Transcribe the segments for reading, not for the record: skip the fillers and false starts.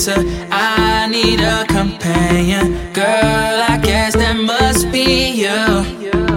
dancer. I need a companion. Girl, I guess that must be you.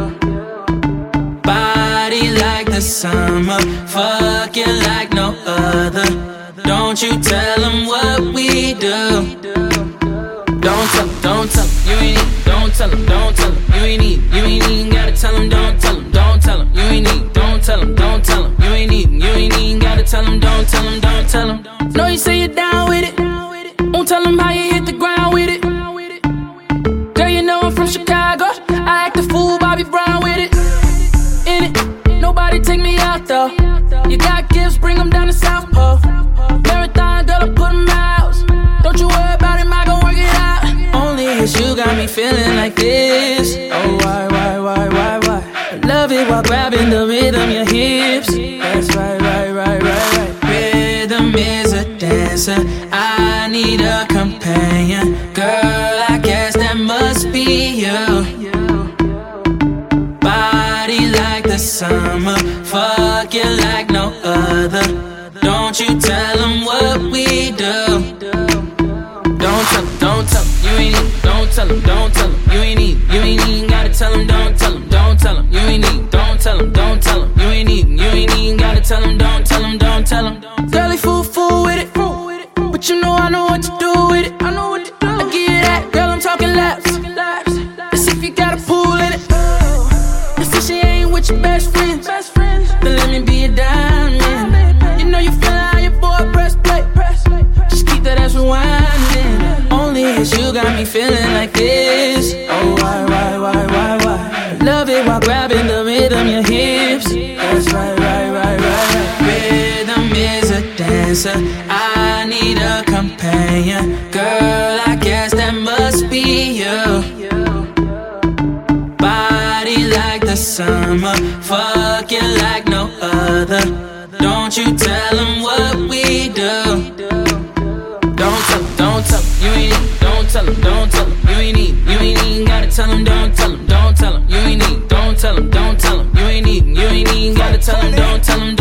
Body like the summer, fucking like no other. Don't you tell them what we do. Don't tell them, you ain't need. Don't tell them, you ain't need. You ain't even gotta tell them, don't tell them, you ain't need. Don't tell them, you ain't need. You ain't even gotta tell them, don't tell them. Know you say you're down with it. Won't tell them how you hit the ground with it. Girl, you know I'm from Chicago. I act a fool, Bobby Brown with it. In it, nobody take me out though. You got gifts, bring them down to South Pole. Marathon, girl, I put them out. Don't you worry about him, I gon' work it out. Only it's you got me feeling like this. Oh, why? I love it while grabbing the rhythm, your hips. That's right. Rhythm is a dancer. I need a companion. Girl, I guess that must be you. Body like the summer, fucking like no other. Don't you tell them what we do. Don't tell them, you ain't need. Don't tell them, you ain't need. You ain't even gotta tell them, don't tell them, you ain't need. Don't tell them, you ain't need. You ain't even gotta tell them, don't tell them. Girlie fool with it, but you know I know what to do with it. I give you that, girl, I'm talking laps. Let's see if you got a pool in it. Let's see she ain't with your best friends. Then let me be a diamond. You know you feel how your boy press play. Just keep that ass rewinding. Only it's you got me feeling like this. Oh, why? Love it while grabbing the rhythm, your hips. That's right. Rhythm is a dancer. I need a companion. Girl, I guess that must be you. Body like the summer, fucking like no other. Don't you tell them what we do. Don't tell them, you ain't need. Don't tell them, you ain't need. You ain't even gotta tell them, don't tell them, you ain't need. Don't tell them, you ain't need. You ain't even gotta tell them, don't tell them.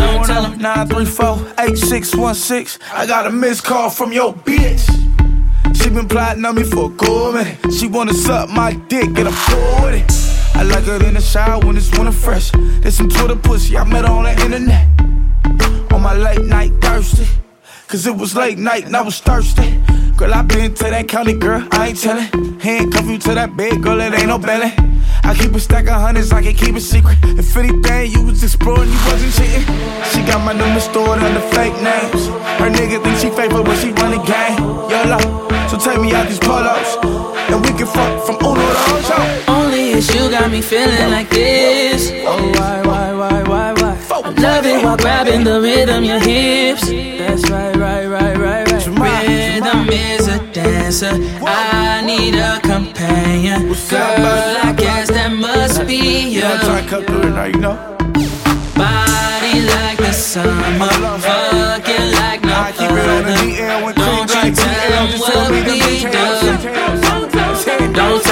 934-8616. I got a missed call from your bitch. She been plotting on me for a cool minute. She wanna suck my dick, get a pull with it. I like her in the shower when it's winter fresh. There's some Twitter pussy, I met her on the internet. On my late night thirsty, cause it was late night and I was thirsty. Girl, I been to that county, girl, I ain't tellin'. Handcuff you to that bed, girl, it ain't no belly. I keep a stack of hundreds, I can keep it secret. If anything, you was exploring, you wasn't cheating. She got my number stored under fake names. Her nigga think she faithful, but she run the game. YOLO, so take me out these polos, and we can fuck from Uno to Ocho. Only it's you got me feeling like this. Oh, why? I love it while grabbing the rhythm, your hips. That's right. Rhythm is a dancer. I need a companion. Girl, I guess that must be you. Body like the summer, fucking like no other. Don't you tell them what we do. Don't